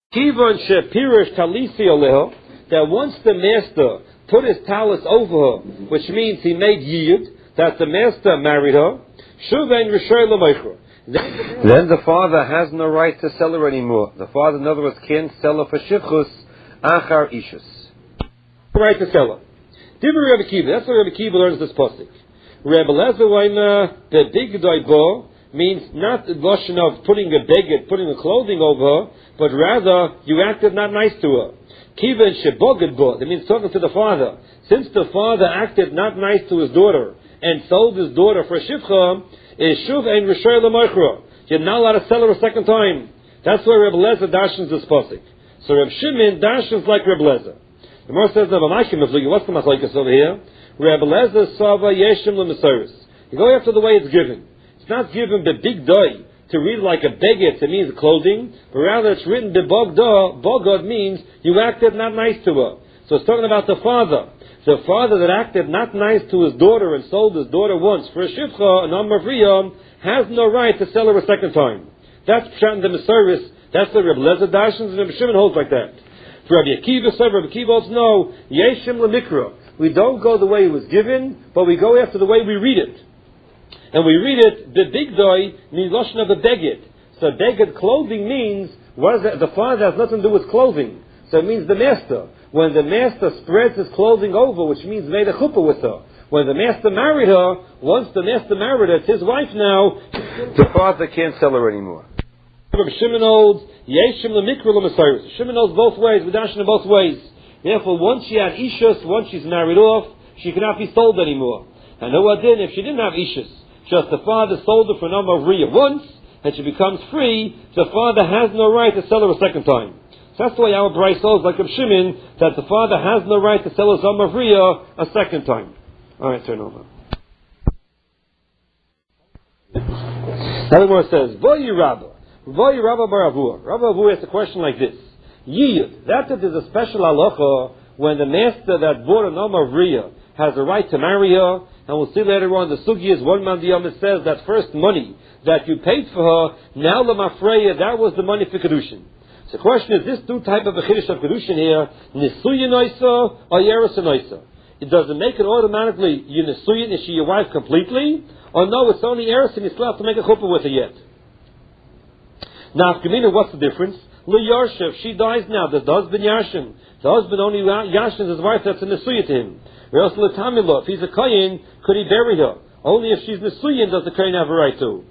Kivan shepirish talisi oleha, that once the master put his talus over her, which means he made yiyud, that the master married her, shuvein rishoy l'moichra. Then the father has no right to sell her anymore. The father, in other words, can't sell her for shivchus achar ishus. Right to sell her. Divrei Rabbi Kiva. That's what Rabbi Kiva learns this pasuk. Rabbi Lezer Waina the big doibo means not the lotion of putting a beged, putting a clothing over her, but rather you acted not nice to her. Kiva and sheboged bo. That means talking to the father. Since the father acted not nice to his daughter and sold his daughter for shivcha, is shuv ein rishoy l'moichra. You're not allowed to sell her a second time. That's why Rabbi Lezer dashens this pasuk. So Rabbi Shimon dashens like Rabbi Lezer. The Gemara says, what's the machlokes over here? Rabbi Lezer sava yeshim l'mesoris. You go after the way it's given. It's not given the big doy to read like a beged, it means clothing, but rather it's written the bogda. Bogod means you acted not nice to her. So it's talking about the father. The father that acted not nice to his daughter and sold his daughter once for a shivcha, an amavriya, has no right to sell her a second time. That's pshat in the mesoris. That's the Rabbi Lezer dashens, and Rabbi Shimon holds like that. For Rabbi Akiva said, Rabbi Akiva also no, yeshim l'mikra. We don't go the way it was given, but we go after the way we read it. And we read it, the big doy means lashon of the beged. So beged clothing means, what is that? The father has nothing to do with clothing. So it means the master. When the master spreads his clothing over, which means made a chuppah with her. When the master married her, once the master married her, it's his wife now, the father can't sell her anymore. Rabbi Shimon holds, yeshim l'mikra l'mesoris. Shimon holds both ways, we dash in both ways. Therefore, once she had ishus, once she's married off, she cannot be sold anymore. And no one did if she didn't have ishus. Just the father sold her for a number of riyah once, and she becomes free, the father has no right to sell her a second time. So that's the way our Bryce holds, like Rabbi Shimon, that the father has no right to sell her zam of riyah a second time. Alright, turn over. Now the Gemara says, Voyi Rabba bar Avua. Rabba Avua asks a question like this. Yiyud, that there's a special halacha when the master that bought a number of riyah has the right to marry her, and we'll see later on the sugi is one man diyam says that first money that you paid for her, now lemafreya, that was the money for kedushin. So the question is, this two type of a chiddush of kedushin here, nisuyin oisa or yerusin oisa? It doesn't make it automatically you nisuyin, is she your wife completely? Or no, it's only erusin, you still have to make a chuppah with her yet. Now, what's the difference? L'yarsha, if she dies now, does the husband yashin? The husband only yashins his wife that's a nesuya to him. Whereas l'tamilo, if he's a kohen, could he bury her? Only if she's nesuyin does the kohen have a right to.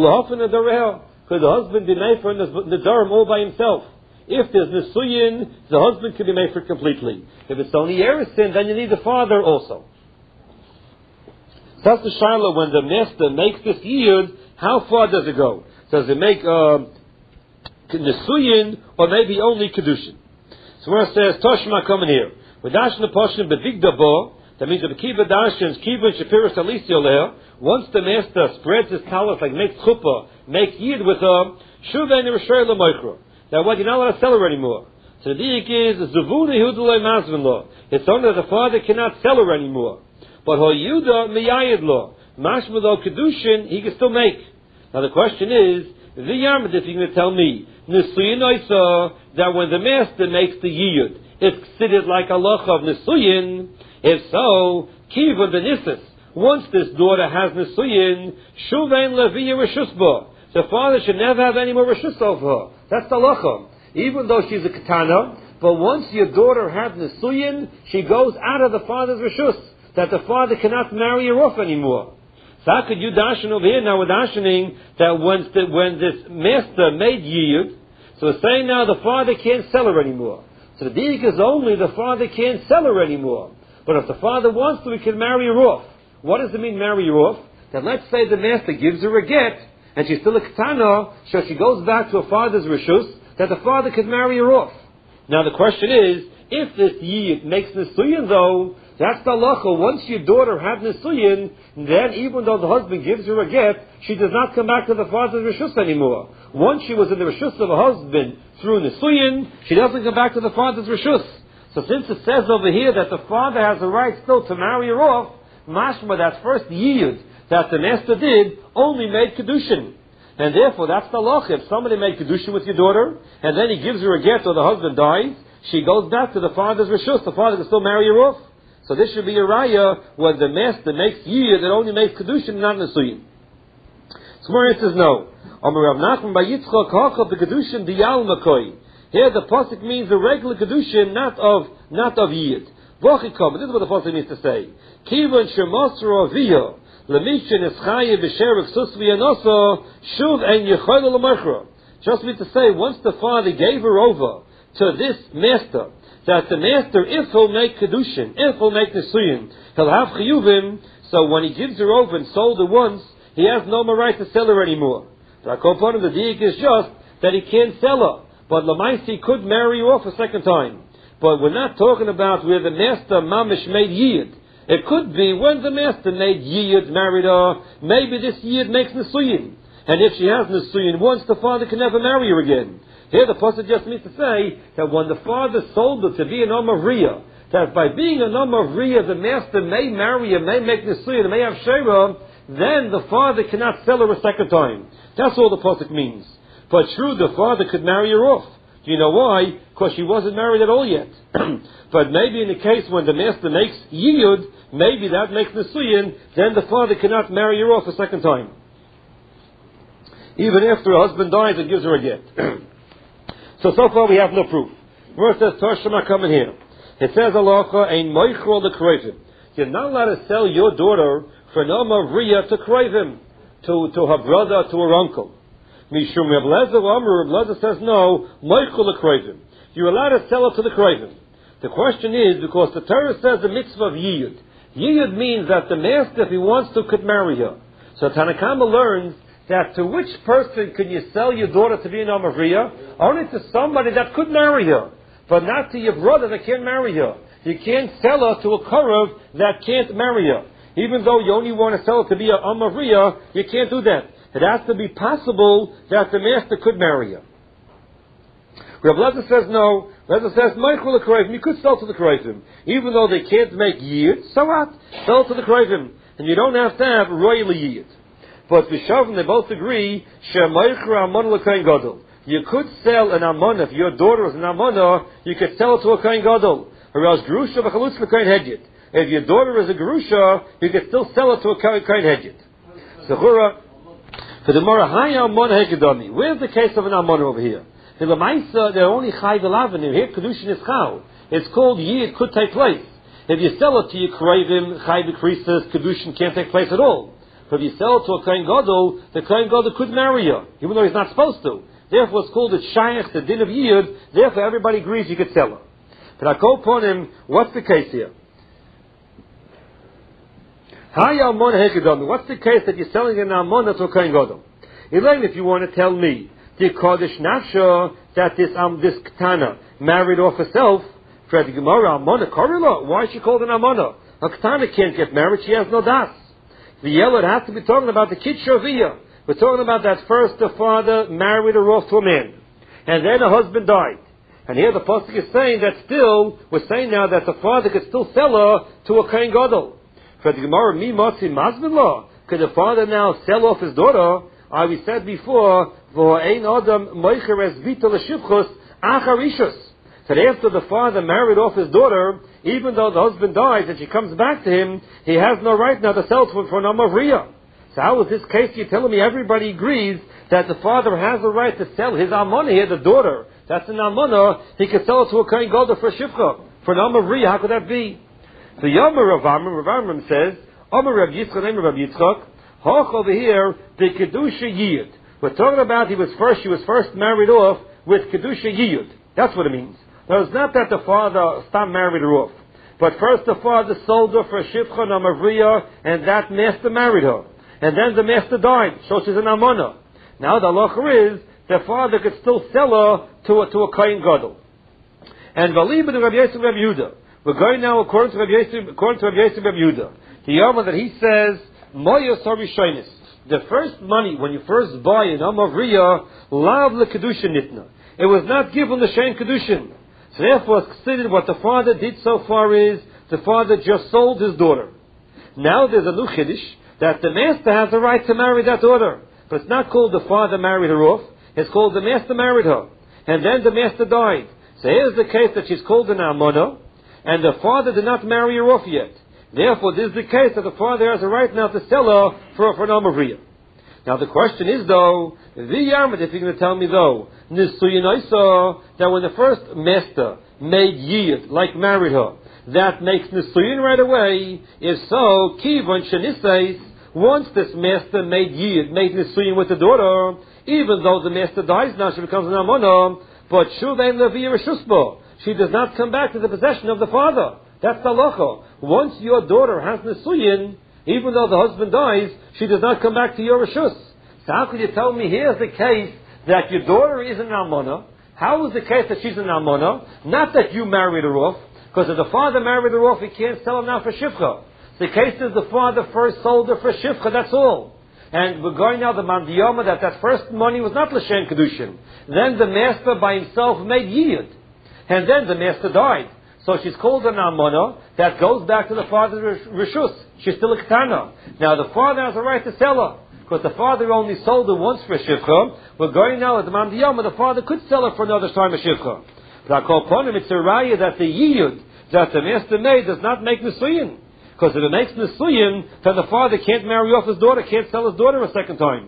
Could the husband be made for the darim all by himself? If there's nesuyin, the husband can be made for it completely. If it's only erusin, then you need the father also. That's the shaila when the master makes this yiyud, how far does it go? Does it make nesuyin or maybe only kedushin? So where it says Toshma coming here, with dashin the poshin bevigda bo, that means the kiva dashins kiva and shapiris alisi oleh. Once the master spreads his talus like makes chuppah, makes yid with her, shuvein rishoy l'moichra. Now what, you're not allowed to sell her anymore. So the diik is zuvuna yudulay mazvin law. It's only that the father cannot sell her anymore. But hoyuda miyayid law, mashma lo kedushin, he can still make. Now the question is, v'yamad, if you're going to tell me nisuyin oisa, that when the master makes the yiyud, it's considered like a loch of nisuyin. If so, kiva b'nisis. Once this daughter has nisuyin, shuvein leviya reshusba. The father should never have any more reshus over her. That's the locha. Even though she's a katana, but once your daughter has nisuyin, she goes out of the father's reshus, that the father cannot marry her off anymore. So how could you dashen over here? Now we're dashening that when this master made yiyud, so we're saying now the father can't sell her anymore. So the diik is only the father can't sell her anymore. But if the father wants to, he can marry her off. What does it mean, marry her off? That let's say the master gives her a get, and she's still a katana, so she goes back to her father's reshus, that the father could marry her off. Now the question is, if this yiyud makes nisuyin though, that's the halacha. Once your daughter had nisuyin, then even though the husband gives her a get, she does not come back to the father's reshus anymore. Once she was in the reshus of her husband through nisuyin, she doesn't come back to the father's reshus. So since it says over here that the father has a right still to marry her off, mashma, that first yiyud that the master did only made kedushin. And therefore, that's the law. If somebody made kedusha with your daughter, and then he gives her a get or the husband dies, she goes back to the father's rishus. The father can still marry her off. So this should be a raya when the master makes yiyud, that only makes kedusha and not nesuyin. So Gemara says no. Here the pasuk means a regular kedushin, not of yiyud. V'achikam. This is what the pasuk means to say. Kivan shemasro aviyah lemishin eschaye b'sherek susvi anoso shuv en yechol l'machra. Just means to say, once the father gave her over to this master, that the master, if he'll make kedushin, if he'll make nesuyin, he'll have chiyuvim. So when he gives her over and sold her once, he has no more right to sell her anymore. The diak is just that he can't sell her, but Lamaisi could marry her off a second time. But we're not talking about where the master mamish made yiyud. It could be when the master made yiyud, married her, maybe this yiyud makes nesuyin. And if she has nesuyin once, the father can never marry her again. Here the pasuk just means to say that when the father sold her to be an Amavriya, that by being an Amavriya, the master may marry her, may make nesuyin, may have shera, then the father cannot sell her a second time. That's all the pasuk means. But true, the father could marry her off. Do you know why? Because she wasn't married at all yet. But maybe in the case when the master makes yiyud, maybe that makes nesuyin, then the father cannot marry her off a second time. Even after her husband dies and gives her a get. So far we have no proof. Verse says, Toshima coming here. It says, Halacha, ein moichro lekroivim. You're not allowed to sell your daughter for an Amavriya to kroivim, to her brother, to her uncle. Mishum Reb Lezer says, no, moichro lekroivim. You're allowed to sell her to the kroivim. The question is, because the Torah says the mitzvah of yiyud. Yiyud means that the master, if he wants to, could marry her. So Tanakama learns that to which person can you sell your daughter to be an Amavriya? Only to somebody that could marry her, but not to your brother that can't marry her. You can't sell her to a Korav that can't marry her. Even though you only want to sell her to be an Amavriya, you can't do that. It has to be possible that the master could marry her. Reb Lezer says no. Lezer says, Michael the Kroivim, you could sell to the Kroivim. Even though they can't make yiyud, so what? Sell to the Kroivim. And you don't have to have royal yiyud. But B'Shavim, they both agree, you could sell an Amana, if your daughter is an Amana, you could sell it to a Kohen Gadol. Or else Gerusha v'chalutz l'Kohen Hedyot. If your daughter is a Gerusha, you could still sell it to a Kohen Hedyot. Zechura, for the Mora Haya Amana Hekedami. Where's the case of an Amana over here? In the Maisa, they're only Chai V'Lavenu. Here, Kedushin is Chal. It's called Yid, could take place. If you sell it to your Kroivim, Chai V'Krisis, Kedushin can't take place at all. But if you sell it to a Kohen Gadol, the Kohen Gadol could marry her, even though he's not supposed to. Therefore, it's called the Shayach, the Din of Yid. Therefore, everybody agrees you could sell her. But I call upon him, what's the case here? What's the case that you're selling an Amona to a Kohen Gadol? Elaine, if you want to tell me, the Kodesh Nafsha, that this Ketana married off herself, for the Gemara, Amona Korila, why is she called an Amona? A Ketana can't get married, she has no das. The yellow has to be talking about the Kid Shaviyah. We're talking about that first the father married her off to a man. And then her husband died. And here the pasuk is saying that still, we're saying now that the father could still sell her to a Kohen Gadol. For the Gemara, Mi Matzi Mazbillah, could the father now sell off his daughter? We said before, V'ho'ein Adam Moicher es Vita L'Shivchus Acharishus. That after the father married off his daughter, even though the husband dies and she comes back to him, he has no right now to sell to him for an Amavriya. So how is this case? You're telling me everybody agrees that the father has the right to sell his Amana here, the daughter. That's an Amana. He can sell it to a Kohen Gadol for a Shivcha. For an Amavriya, how could that be? The Yomer Rav Amram says, Amar Rav Yitzchak, name of Rav Yitzchak, Hoch over here, the Kedusha Yiyud. We're talking about she was first married off with Kedusha Yiyud. That's what it means. Now, it's not that the father stopped married her off. But first the father sold her for a Shivcha and Amavriya, and that master married her. And then the master died, so she's an Amana. Now the halacha is, the father could still sell her to a Kohen Gadol. And Valibin Rabbi Yosef Rabbi Yehuda. We're going now according to Rabbi Yosef Rabbi Yehuda. The Yoma that he says, Moyos HaRishonis. The first money, when you first buy an Amavriya, Lav LeKedushin Nitna. It was not given the Shein Kedushin. So therefore it's considered what the father did so far is, the father just sold his daughter. Now there's a new Chiddush, that the master has the right to marry that daughter. But it's not called the father married her off. It's called the master married her. And then the master died. So here's the case that she's called an almana, and the father did not marry her off yet. Therefore, this is the case that the father has a right now to sell her for an amavriya. Now the question is though, if you're going to tell me though, that when the first master made yid, like married her, that makes nisuyin right away. If so, kivon shenisais, once this master made yid, made nisuyin with the daughter, even though the master dies now, she becomes an almana, but shuvein levi reshusba, she does not come back to the possession of the father. That's the halacha. Once your daughter has nisuyin, even though the husband dies, she does not come back to your reshus. So how could you tell me here's the case that your daughter is an almana? How is the case that she's an almana? Not that you married her off, because if the father married her off, he can't sell her now for shivcha. The case is the father first sold her for shivcha, that's all. And we're going now the mandiyama that first money was not l'shem kedushin. Then the master by himself made yid, and then the master died. So she's called an almana that goes back to the father's reshus. She's still a ketana. Now the father has a right to sell her, because the father only sold her once for shivcha. We're going now at the mandiyama, the father could sell her for another time of shivcha. But I call upon him, it's a raya that the yid that the master made does not make nisuyin. Because if it makes nisuyin, then the father can't marry off his daughter, can't sell his daughter a second time.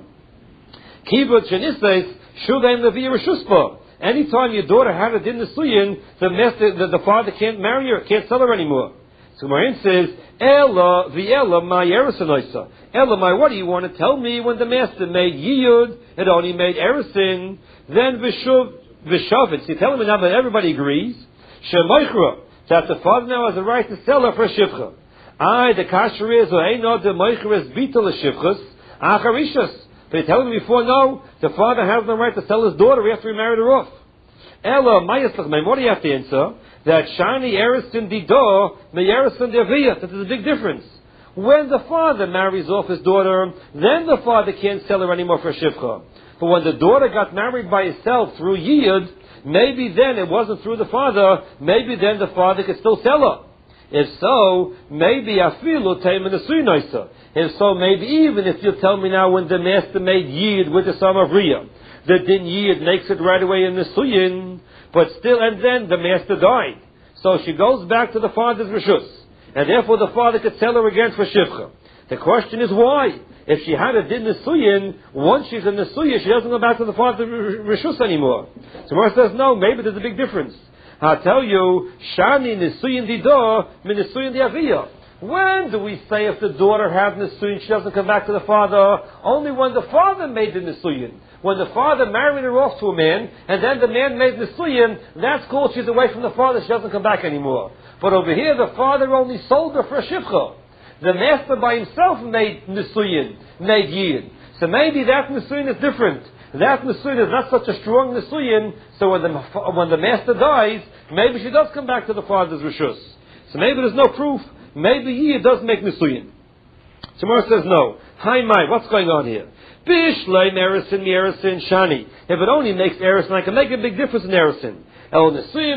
Kibud shenises shudaim levi reshuspa. Anytime your daughter had a din nisuyin, the father can't marry her, can't sell her anymore. So Marin says, Ella v'Ella my erison. Ella my, what do you want to tell me? When the master made yiyud, it only made erison. Then v'shavit. So tell me now that everybody agrees. Shemoichra, that the father now has a right to sell her for shivcha. The kasher is, or ain't the moichra is bitul shivchas, acharishas. But you're telling me before, no, the father has no right to sell his daughter after he married her off. Ella, what do you have to answer? That shani erisin dido, me erisin deviyah. That there's a big difference. When the father marries off his daughter, then the father can't sell her anymore for shivcha. But when the daughter got married by herself through yid, maybe then it wasn't through the father, maybe then the father could still sell her. If so, maybe afilu teim nesuyin. If so, maybe even if you tell me now when the master made yid with the son of Riyah, the din yid makes it right away in nesuyin, but still, and then the master died. So she goes back to the father's reshus, and therefore the father could sell her again for shivcha. The question is why? If she had a din nesuyin, once she's in nesuyin, she doesn't go back to the father's reshus anymore. So Mar says, no, maybe there's a big difference. I'll tell you, shani nesuyin dido, min nesuyin diaviyah. When do we say if the daughter has nisuyin, she doesn't come back to the father? Only when the father made the nisuyin. When the father married her off to a man, and then the man made nisuyin, that's called she's away from the father, she doesn't come back anymore. But over here, the father only sold her for a shivcha. The master by himself made nisuyin, made yid. So maybe that nisuyin is different. That nisuyin is not such a strong nisuyin, so when the master dies, maybe she does come back to the father's reshus. So maybe there's no proof. Maybe yid does make nisuyin. Tomorrow says no. Hi, my, what's going on here? Bishlay erisin shani. If it only makes erisin, I can make a big difference in erisin. El nisuyin